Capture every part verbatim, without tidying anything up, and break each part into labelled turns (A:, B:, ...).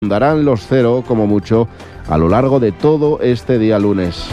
A: darán los cero como mucho a lo largo de todo este día lunes.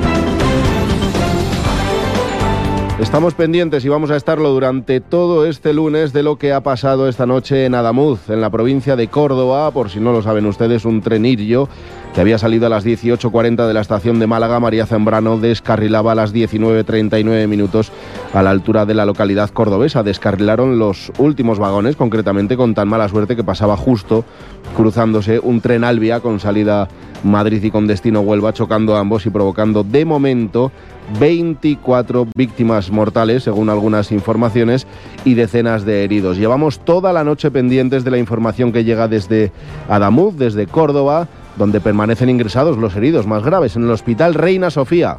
A: Estamos pendientes y vamos a estarlo durante todo este lunes de lo que ha pasado esta noche en Adamuz, en la provincia de Córdoba. Por si no lo saben ustedes, un tren Irio que había salido a las dieciocho cuarenta de la estación de Málaga María Zambrano descarrilaba a las diecinueve treinta y nueve minutos a la altura de la localidad cordobesa. Descarrilaron los últimos vagones, concretamente con tan mala suerte que pasaba justo cruzándose un tren Alvia con salida Madrid y con destino Huelva, chocando ambos y provocando de momento veinticuatro víctimas mortales, según algunas informaciones, y decenas de heridos. Llevamos toda la noche pendientes de la información que llega desde Adamuz, desde Córdoba, donde permanecen ingresados los heridos más graves en el Hospital Reina Sofía,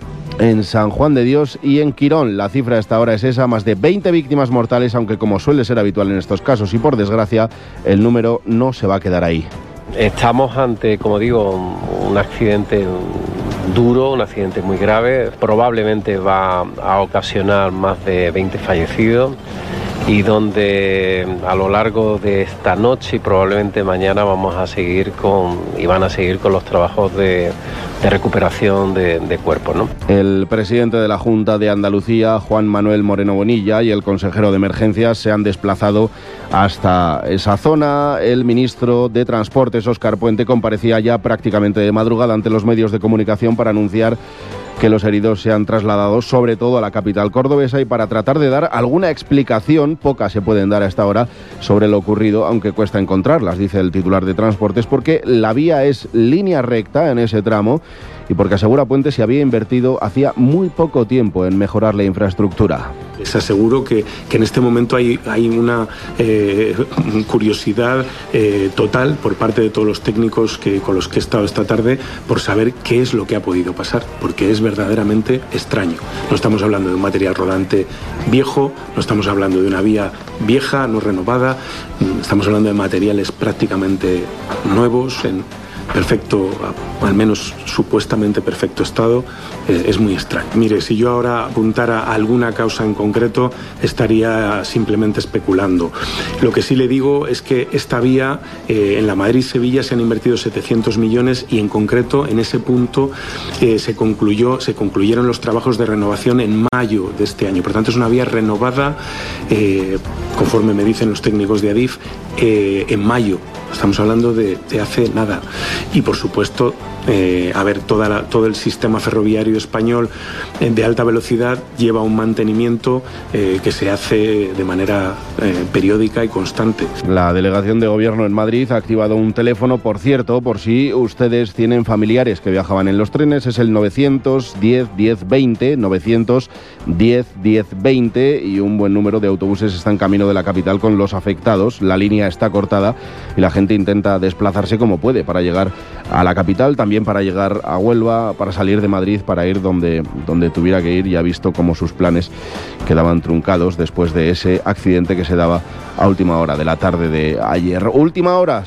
A: en San Juan de Dios y en Quirón. La cifra hasta ahora es esa, más de veinte víctimas mortales, aunque como suele ser habitual en estos casos y por desgracia, el número no se va a quedar ahí.
B: Estamos ante, como digo, un accidente duro, un accidente muy grave, probablemente va a ocasionar más de veinte fallecidos y donde a lo largo de esta noche y probablemente mañana vamos a seguir con y van a seguir con los trabajos de, de recuperación de, de cuerpos, ¿no?
A: El presidente de la Junta de Andalucía, Juan Manuel Moreno Bonilla, y el consejero de Emergencias se han desplazado hasta esa zona. El ministro de Transportes, Óscar Puente, comparecía ya prácticamente de madrugada ante los medios de comunicación para anunciar que los heridos se han trasladado sobre todo a la capital cordobesa y para tratar de dar alguna explicación, pocas se pueden dar a esta hora, sobre lo ocurrido, aunque cuesta encontrarlas, dice el titular de Transportes, porque la vía es línea recta en ese tramo y porque asegura Puente se había invertido hacía muy poco tiempo en mejorar la infraestructura.
C: Les aseguro que, que en este momento hay, hay una eh, curiosidad eh, total por parte de todos los técnicos que, con los que he estado esta tarde por saber qué es lo que ha podido pasar, porque es verdaderamente extraño. No estamos hablando de un material rodante viejo, no estamos hablando de una vía vieja, no renovada, estamos hablando de materiales prácticamente nuevos, en perfecto, al menos supuestamente perfecto estado. Eh, es muy extraño. Mire, si yo ahora apuntara a alguna causa en concreto, estaría simplemente especulando. Lo que sí le digo es que esta vía, eh, en la Madrid-Sevilla se han invertido setecientos millones y en concreto en ese punto eh, se concluyó, se concluyeron los trabajos de renovación en mayo de este año. Por tanto, es una vía renovada, eh, conforme me dicen los técnicos de Adif, eh, en mayo. Estamos hablando de, de hace nada. Y por supuesto, eh, a ver, toda la, todo el sistema ferroviario español eh, de alta velocidad lleva un mantenimiento eh, que se hace de manera eh, periódica y constante.
A: La delegación de gobierno en Madrid ha activado un teléfono, por cierto, por si ustedes tienen familiares que viajaban en los trenes, es el novecientos diez diez veinte, novecientos diez diez veinte, y un buen número de autobuses está en camino de la capital con los afectados. La línea está cortada y la gente intenta desplazarse como puede para llegar a la capital, también para llegar a Huelva, para salir de Madrid, para ir donde, donde tuviera que ir. Y ha visto cómo sus planes quedaban truncados después de ese accidente que se daba a última hora de la tarde de ayer. Última hora,